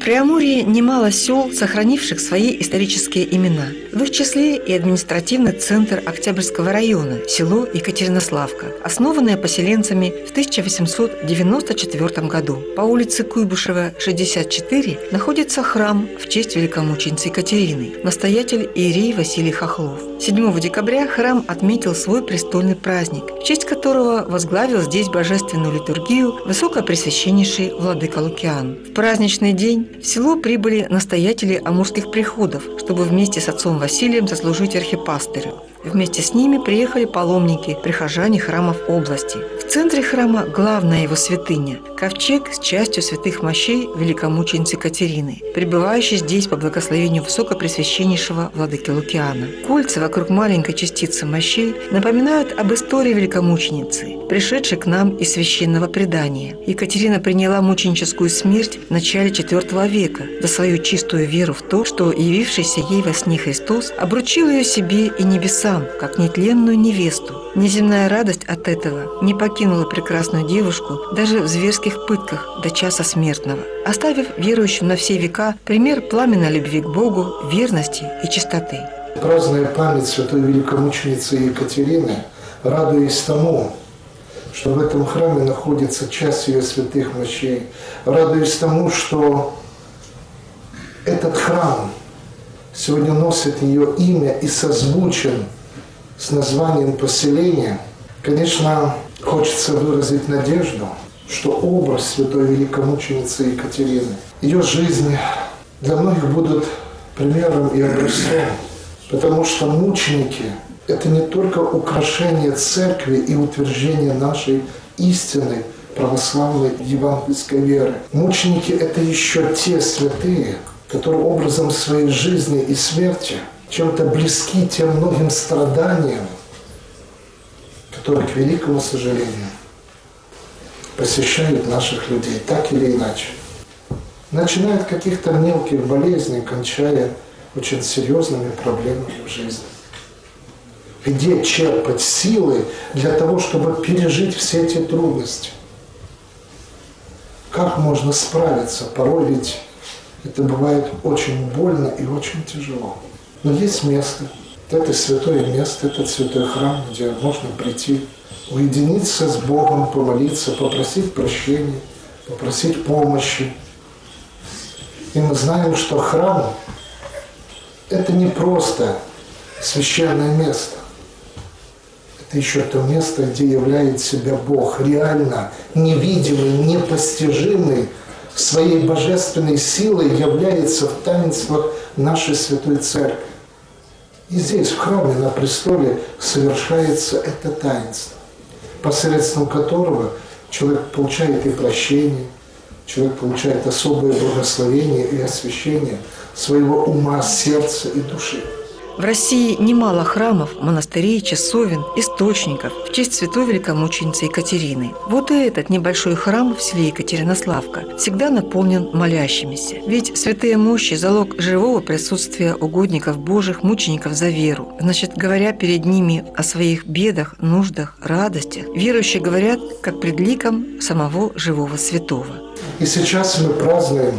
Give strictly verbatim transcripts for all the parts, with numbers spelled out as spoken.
Преамурье немало сел, сохранивших свои исторические имена. В их числе и административный центр Октябрьского района, село Екатеринославка, основанное поселенцами в тысяча восемьсот девяносто четвёртом году. По улице Куйбышева, шестьдесят четыре, находится храм в честь великомученицы Екатерины, настоятель иерей Василий Хохлов. седьмого декабря храм отметил свой престольный праздник, в честь которого возглавил здесь божественную литургию высокопресвященнейший владыка Лукиан. В праздничный день в село прибыли настоятели амурских приходов, чтобы вместе с отцом Василием заслужить архипастырю. Вместе с ними приехали паломники, прихожане храмов области. В центре храма главная его святыня – ковчег с частью святых мощей великомученицы Екатерины, пребывающий здесь по благословению высокопресвященнейшего владыки Лукиана. Кольца вокруг маленькой частицы мощей напоминают об истории великомученицы, пришедшей к нам из священного предания. Екатерина приняла мученическую смерть в начале четвёртого века за свою чистую веру в то, что явившийся ей во сне Христос обручил ее себе и небесам, как нетленную невесту. Неземная радость от этого не покинула прекрасную девушку даже в зверских пытках до часа смертного, оставив верующим на все века пример пламенной любви к Богу, верности и чистоты. Празднуя память святой великомученицы Екатерины, радуясь тому, что в этом храме находится часть ее святых мощей, радуясь тому, что этот храм сегодня носит ее имя и созвучен с названием поселения, конечно, хочется выразить надежду, что образ святой великомученицы Екатерины, ее жизнь для многих будут примером и образцом, потому что мученики – это не только украшение церкви и утверждение нашей истинной православной евангельской веры. Мученики – это еще те святые, которые образом своей жизни и смерти чем-то близки тем многим страданиям, которые, к великому сожалению, посещают наших людей так или иначе. Начиная от каких-то мелких болезней, кончая очень серьезными проблемами в жизни. Где черпать силы для того, чтобы пережить все эти трудности? Как можно справиться? Порой ведь это бывает очень больно и очень тяжело. Но есть место, это святое место, этот святой храм, где можно прийти, уединиться с Богом, помолиться, попросить прощения, попросить помощи. И мы знаем, что храм – это не просто священное место. Это еще то место, где являет себя Бог, реально невидимый, непостижимый, своей божественной силой является в таинствах нашей Святой Церкви. И здесь, в храме на престоле, совершается это таинство, посредством которого человек получает и прощение, человек получает особое благословение и освящение своего ума, сердца и души. В России немало храмов, монастырей, часовен, источников в честь святой великомученицы Екатерины. Вот и этот небольшой храм в селе Екатеринославка всегда наполнен молящимися. Ведь святые мощи – залог живого присутствия угодников Божьих, мучеников за веру. Значит, говоря перед ними о своих бедах, нуждах, радостях, верующие говорят, как пред ликом самого живого святого. И сейчас мы празднуем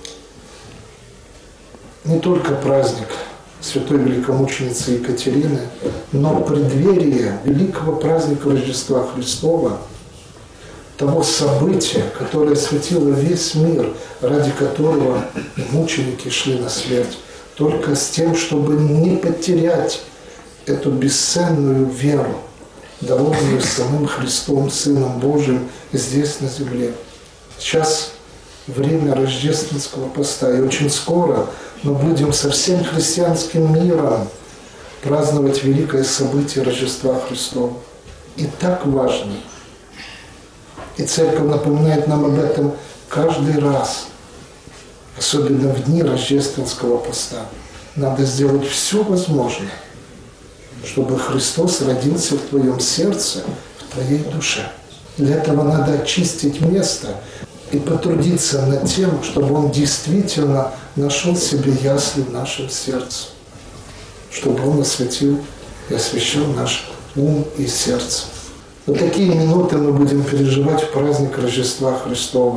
не только праздник святой великомученицы Екатерины, но преддверие великого праздника Рождества Христова, того события, которое осветило весь мир, ради которого мученики шли на смерть, только с тем, чтобы не потерять эту бесценную веру, дарованную самим Христом, Сыном Божиим, здесь на земле. Сейчас время рождественского поста, и очень скоро мы будем со всем христианским миром праздновать великое событие Рождества Христова. И так важно. И Церковь напоминает нам об этом каждый раз, особенно в дни рождественского поста. Надо сделать все возможное, чтобы Христос родился в твоем сердце, в твоей душе. Для этого надо очистить место и потрудиться над тем, чтобы Он действительно нашел себе ясли в нашем сердце, чтобы Он осветил и освящал наш ум и сердце. Вот такие минуты мы будем переживать в праздник Рождества Христова.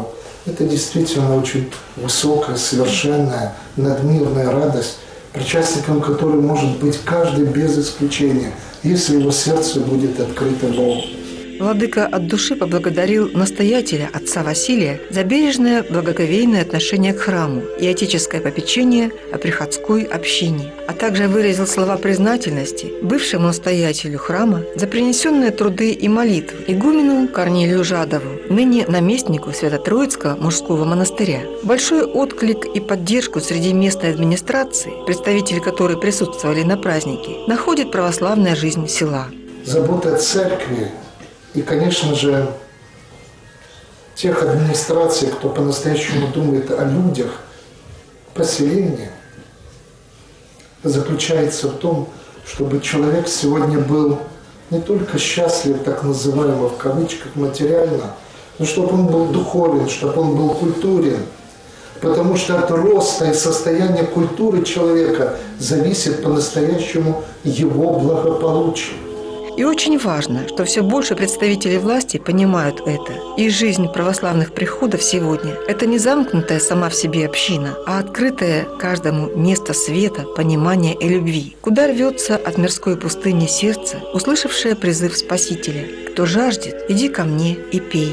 Это действительно очень высокая, совершенная, надмирная радость, причастником которой может быть каждый без исключения, если его сердце будет открыто Богу. Владыка от души поблагодарил настоятеля отца Василия за бережное, благоговейное отношение к храму и отеческое попечение о приходской общине, а также выразил слова признательности бывшему настоятелю храма за принесенные труды и молитвы игумену Корнелию Жадову, ныне наместнику Свято-Троицкого мужского монастыря. Большой отклик и поддержку среди местной администрации, представители которой присутствовали на празднике, находит православная жизнь села. Забота церкви и, конечно же, тех администраций, кто по-настоящему думает о людях поселения, заключается в том, чтобы человек сегодня был не только счастлив, так называемо в кавычках, материально, но чтобы он был духовен, чтобы он был культурен. Потому что от роста и состояния культуры человека зависит по-настоящему его благополучие. И очень важно, что все больше представителей власти понимают это. И жизнь православных приходов сегодня – это не замкнутая сама в себе община, а открытое каждому место света, понимания и любви, куда рвется от мирской пустыни сердце, услышавшее призыв Спасителя: «Кто жаждет, иди ко мне и пей».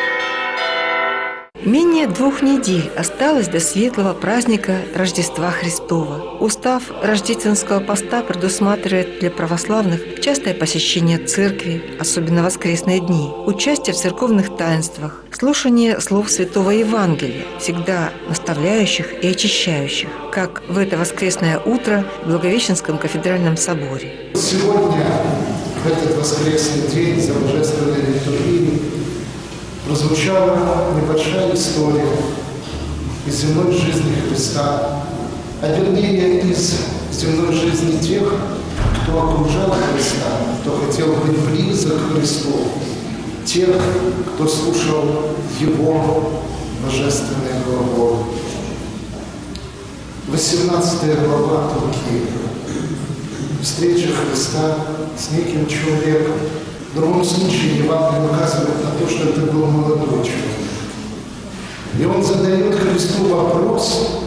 Менее двух недель осталось до светлого праздника Рождества Христова. Устав рождественского поста предусматривает для православных частое посещение церкви, особенно в воскресные дни, участие в церковных таинствах, слушание слов Святого Евангелия, всегда наставляющих и очищающих, как в это воскресное утро в Благовещенском кафедральном соборе. Сегодня, в этот воскресный день за божественной литургией, прозвучала небольшая история из земной жизни Христа, а вернее из земной жизни тех, кто окружал Христа, кто хотел быть близок к Христу, тех, кто слушал Его божественные глаголы. восемнадцатая глава от Луки. Встреча Христа с неким человеком. В другом случае Евангелие указывает на то, что это был молодой человек. И он задает Христу вопрос,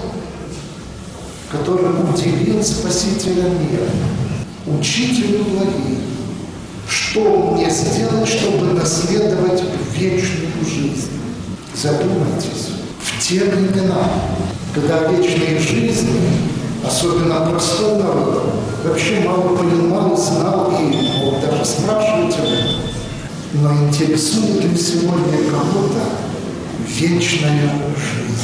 который удивил Спасителя мира. «Учителю благий, что мне сделать, чтобы наследовать вечную жизнь?» Задумайтесь, в те времена, когда вечные жизни, особенно простой народ, вообще мало понимал, знал и мог даже спрашивать об этом. Но интересует ли сегодня кого-то вечная жизнь?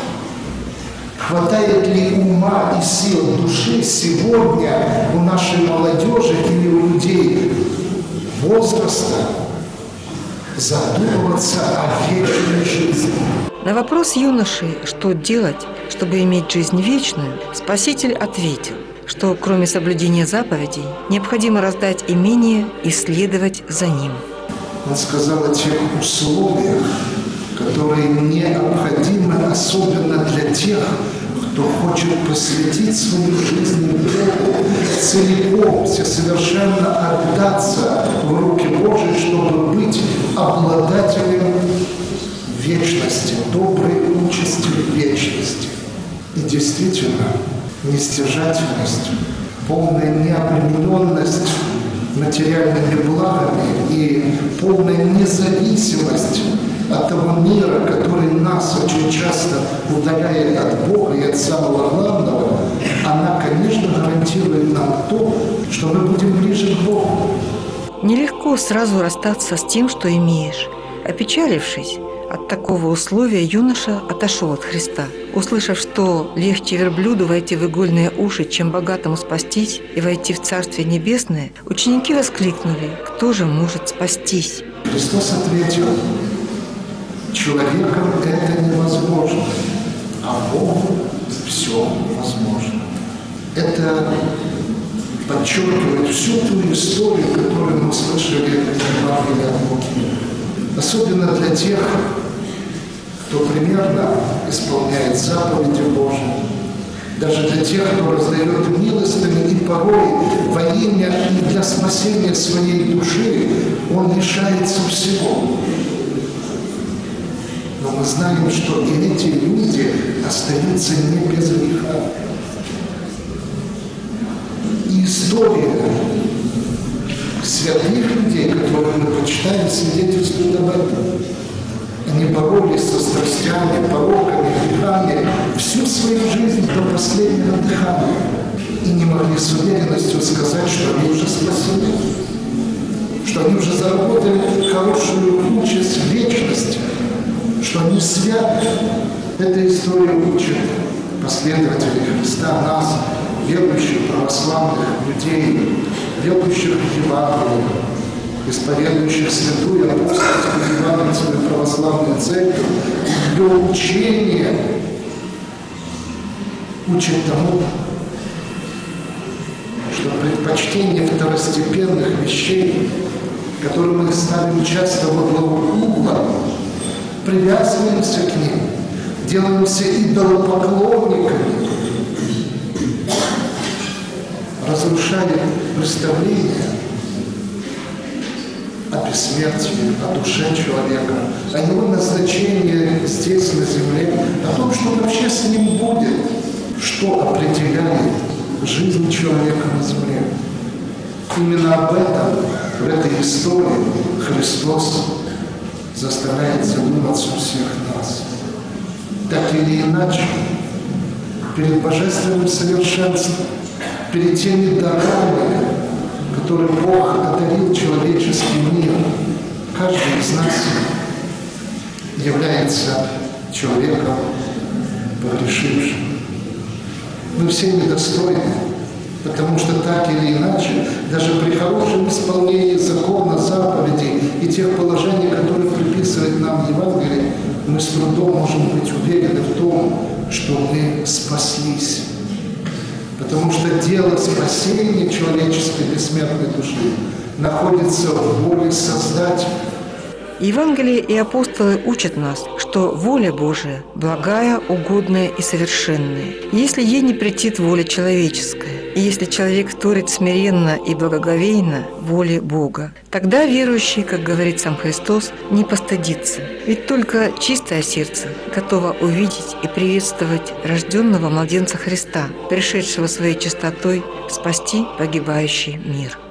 Хватает ли ума и сил души сегодня у нашей молодежи или у людей возраста задумываться о вечной жизни? На вопрос юноши, что делать, чтобы иметь жизнь вечную, Спаситель ответил, что кроме соблюдения заповедей необходимо раздать имение и следовать за ним. Он сказал о тех условиях, которые необходимы особенно для тех, кто хочет посвятить свою жизнь Богу, целиком, всесовершенно отдаться в руки Божьи, чтобы быть обладателем вечности, доброй участи вечности. И действительно, нестяжательность, полная необремененность материальными благами и полная независимость от того мира, который нас очень часто удаляет от Бога и от самого главного, она, конечно, гарантирует нам то, что мы будем ближе к Богу. Нелегко сразу расстаться с тем, что имеешь. Опечалившись от такого условия, юноша отошел от Христа. Услышав, что легче верблюду войти в игольные уши, чем богатому спастись и войти в Царствие Небесное, ученики воскликнули: «Кто же может спастись?» Христос ответил: человеком это невозможно, а Богу все возможно. Это подчеркивает всю ту историю, которую мы слышали в Евангелии от Луки. Особенно для тех, кто примерно исполняет заповеди Божьи, даже для тех, кто раздает милостыни и порой во имя и для спасения своей души он лишается всего. Но но мы знаем, что и эти люди остаются не без греха. И история святых людей, которые мы почитаем, свидетельствует об этом. Они боролись со страстями, пороками, грехами всю свою жизнь до последнего дыхания. И не могли с уверенностью сказать, что они уже спасены, что они уже заработали хорошую участь в вечности, что они святы. Эта история учит последователей Христа, нас, верующих православных людей, верующих в Евангелие, исповедующих святую апостольскую евангельскую православную церковь, ее учение учит тому, что предпочтение второстепенных вещей, которые мы ставим часто во главу угла, привязываемся к ним, делаемся идолопоклонниками, разрушает представление о бессмертии, о душе человека, о его назначении здесь, на земле, о том, что вообще с ним будет, что определяет жизнь человека на земле. Именно об этом в этой истории Христос заставляет задуматься у всех нас. Так или иначе, перед божественным совершенством, перед теми дарами, которые Бог одарил человеческий мир, каждый из нас является человеком погрешившим. Мы все недостойны, потому что так или иначе, даже при хорошем исполнении закона, заповедей и тех положений, которые приписывает нам Евангелие, мы с трудом можем быть уверены в том, что мы спаслись. Потому что дело спасения человеческой бессмертной души находится в воле Создателя. Евангелие и апостолы учат нас, что воля Божия благая, угодная и совершенная, если ей не претит воля человеческая, и если человек творит смиренно и благоговейно воле Бога, тогда верующий, как говорит сам Христос, не постыдится. Ведь только чистое сердце готово увидеть и приветствовать рожденного младенца Христа, пришедшего своей чистотой спасти погибающий мир.